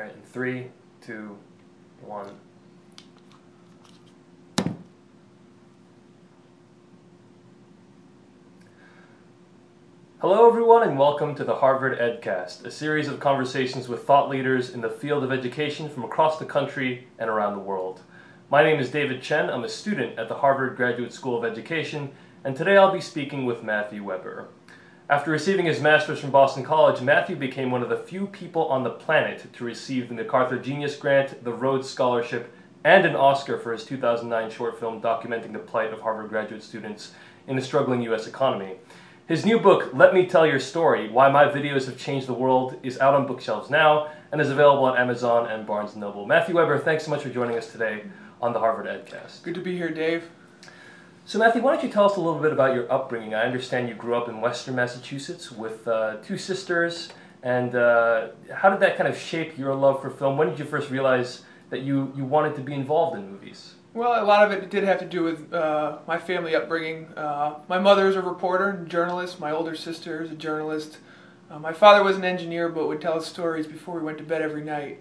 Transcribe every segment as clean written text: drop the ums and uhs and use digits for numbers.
right, in 3, 2, 1. Hello everyone and welcome to the Harvard EdCast, a series of conversations with thought leaders in the field of education from across the country and around the world. My name is David Chen. I'm a student at the Harvard Graduate School of Education, and today I'll be speaking with Matthew Weber. After receiving his master's from Boston College, Matthew became one of the few people on the planet to receive the MacArthur Genius Grant, the Rhodes Scholarship, and an Oscar for his 2009 short film documenting the plight of Harvard graduate students in the struggling U.S. economy. His new book, Let Me Tell Your Story, Why My Videos Have Changed the World, is out on bookshelves now and is available on Amazon and Barnes & Noble. Matthew Weber, thanks so much for joining us today on the Harvard EdCast. Good to be here, Dave. So Matthew, why don't you tell us a little bit about your upbringing? I understand you grew up in Western Massachusetts with 2 sisters, and how did that kind of shape your love for film? When did you first realize that you wanted to be involved in movies? Well, a lot of it did have to do with my family upbringing. My mother is a reporter and journalist. My older sister is a journalist. My father was an engineer but would tell us stories before we went to bed every night.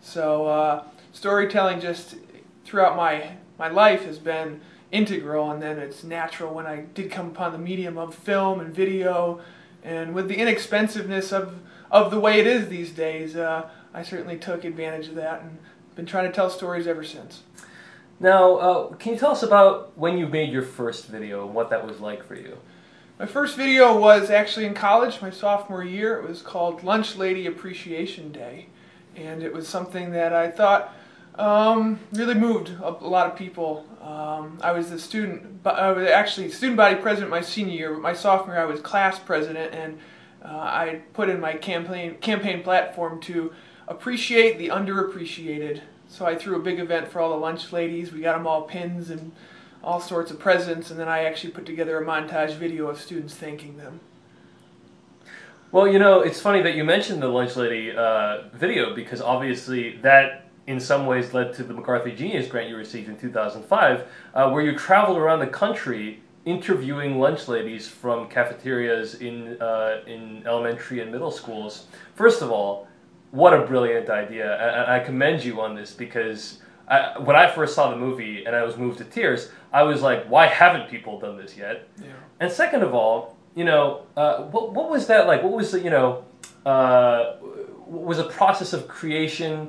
So storytelling just throughout my life has been integral, and then it's natural when I did come upon the medium of film and video, and with the inexpensiveness of the way it is these days, I certainly took advantage of that and been trying to tell stories ever since. Now, can you tell us about when you made your first video and what that was like for you? My first video was actually in college, my sophomore year. It was called Lunch Lady Appreciation Day, and it was something that I thought really moved a lot of people. I was I was actually student body president my senior year, but my sophomore year I was class president, and I put in my campaign platform to appreciate the underappreciated. So I threw a big event for all the lunch ladies. We got them all pins and all sorts of presents, and then I actually put together a montage video of students thanking them. Well, you know, it's funny that you mentioned the Lunch Lady video, because obviously that in some ways led to the MacArthur Genius Grant you received in 2005, where you traveled around the country interviewing lunch ladies from cafeterias in elementary and middle schools. First of all, what a brilliant idea. I commend you on this, because when I first saw the movie and I was moved to tears, I was like, why haven't people done this yet? Yeah. And second of all, you know, what was that like? What was the, you know, was a process of creation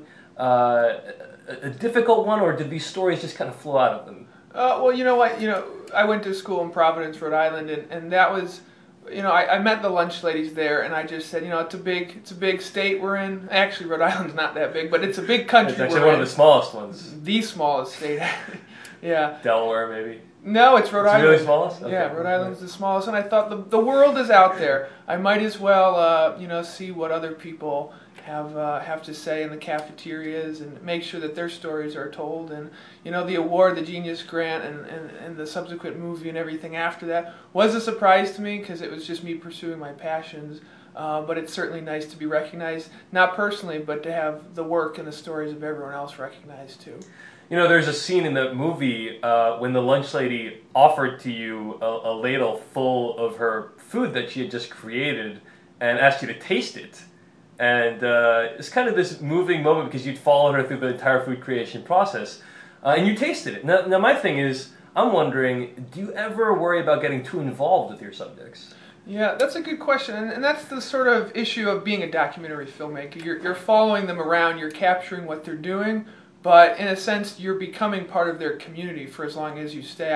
a difficult one, or did these stories just kind of flow out of them? Well, you know what, I went to school in Providence, Rhode Island, and that was, I met the lunch ladies there, and I just said, it's a big state we're in. Actually, Rhode Island's not that big, but it's a big country. It's actually one of the smallest ones. The smallest state. Yeah. Delaware, maybe? No, it's Rhode Island. It's really smallest? Okay. Yeah, Rhode Island's the smallest, and I thought the world is out there. I might as well, see what other people have to say in the cafeterias and make sure that their stories are told. And the award, the Genius Grant, and the subsequent movie and everything after that was a surprise to me, because it was just me pursuing my passions. But it's certainly nice to be recognized, not personally, but to have the work and the stories of everyone else recognized too. There's a scene in the movie when the lunch lady offered to you a ladle full of her food that she had just created and asked you to taste it. And it's kind of this moving moment, because you'd followed her through the entire food creation process, and you tasted it. Now my thing is, I'm wondering, do you ever worry about getting too involved with your subjects? Yeah, that's a good question, and that's the sort of issue of being a documentary filmmaker. You're following them around, you're capturing what they're doing, but in a sense, you're becoming part of their community for as long as you stay.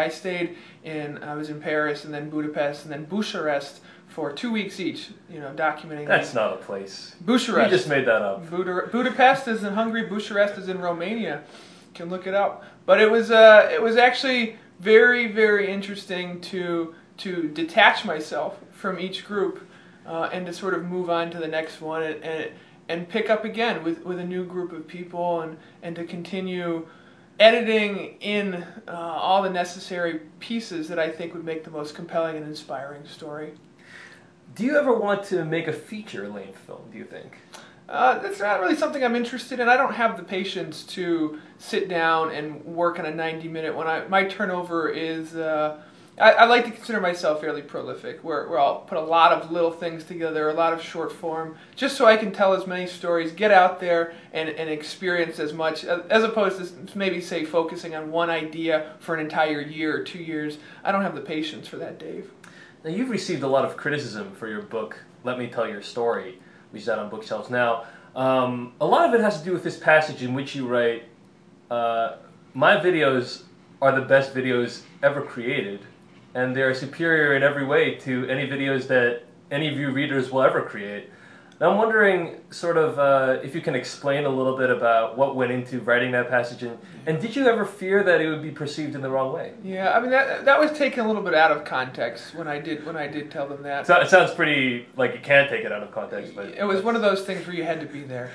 I was in Paris, and then Budapest, and then Bucharest for 2 weeks each, documenting. That's not a place. Bucharest. You just made that up. Budapest is in Hungary. Bucharest is in Romania. You can look it up. But it was actually very, very interesting to detach myself from each group and to sort of move on to the next one and pick up again with a new group of people and to continue editing in all the necessary pieces that I think would make the most compelling and inspiring story. Do you ever want to make a feature-length film, do you think? That's not really something I'm interested in. I don't have the patience to sit down and work on a 90-minute one. My turnover is, I like to consider myself fairly prolific, where I'll put a lot of little things together, a lot of short form, just so I can tell as many stories, get out there and experience as much, as opposed to maybe, say, focusing on one idea for an entire year or 2 years. I don't have the patience for that, Dave. Now, you've received a lot of criticism for your book, Let Me Tell Your Story, which is out on bookshelves now. A lot of it has to do with this passage in which you write, my videos are the best videos ever created, and they're superior in every way to any videos that any of you readers will ever create. Now I'm wondering, sort of, if you can explain a little bit about what went into writing that passage, and did you ever fear that it would be perceived in the wrong way? Yeah, I mean that was taken a little bit out of context when I did tell them that. So it sounds pretty like you can't take it out of context, but it was one of those things where you had to be there.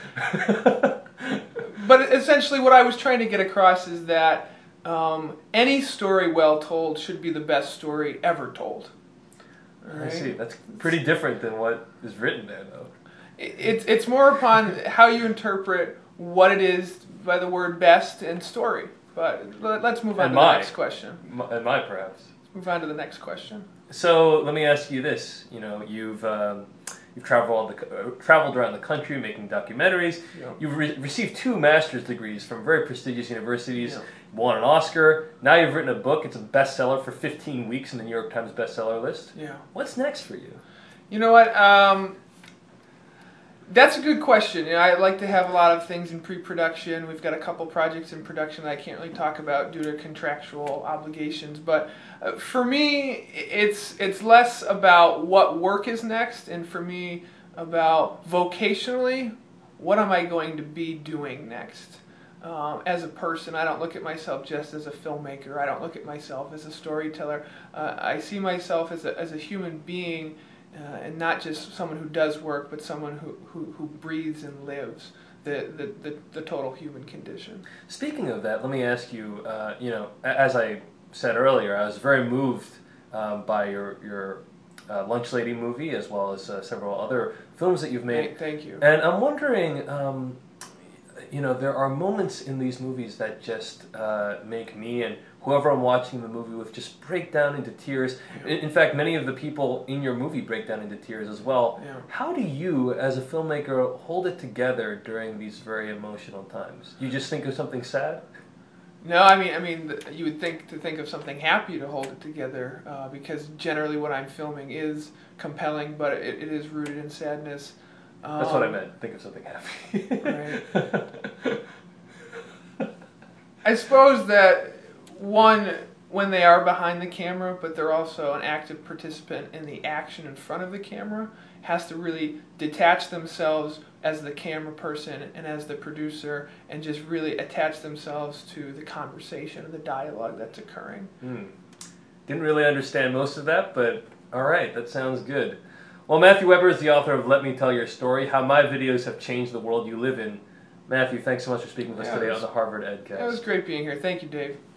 But essentially, what I was trying to get across is that any story well told should be the best story ever told. Right? I see. That's pretty different than what is written there, though. It's more upon how you interpret what it is by the word best and story. But let's move on to the next question. And my, perhaps. Let's move on to the next question. So let me ask you this. You know, you've traveled around the country making documentaries. Yeah. You've received 2 master's degrees from very prestigious universities. Yeah. Won an Oscar. Now you've written a book. It's a bestseller for 15 weeks in the New York Times bestseller list. Yeah. What's next for you? You know what? That's a good question. You know, I like to have a lot of things in pre-production. We've got a couple projects in production that I can't really talk about due to contractual obligations. But for me, it's less about what work is next, and for me, about vocationally, what am I going to be doing next? As a person, I don't look at myself just as a filmmaker. I don't look at myself as a storyteller. I see myself as a human being. And not just someone who does work, but someone who breathes and lives the total human condition. Speaking of that, let me ask you, you know, as I said earlier, I was very moved by your Lunch Lady movie, as well as several other films that you've made. Thank you. And I'm wondering, you know, there are moments in these movies that just make me and whoever I'm watching the movie with just break down into tears. In fact, many of the people in your movie break down into tears as well. Yeah. How do you, as a filmmaker, hold it together during these very emotional times? You just think of something sad? No, I mean, you would think of something happy to hold it together, because generally what I'm filming is compelling, but it is rooted in sadness. That's what I meant. Think of something happy. Right. I suppose that when they are behind the camera, but they're also an active participant in the action in front of the camera, has to really detach themselves as the camera person and as the producer, and just really attach themselves to the conversation and the dialogue that's occurring. Didn't really understand most of that, but all right, that sounds good. Well, Matthew Weber is the author of Let Me Tell Your Story, How My Videos Have Changed the World You Live In. Matthew, thanks so much for speaking with us today on the Harvard EdCast. It was great being here. Thank you, Dave.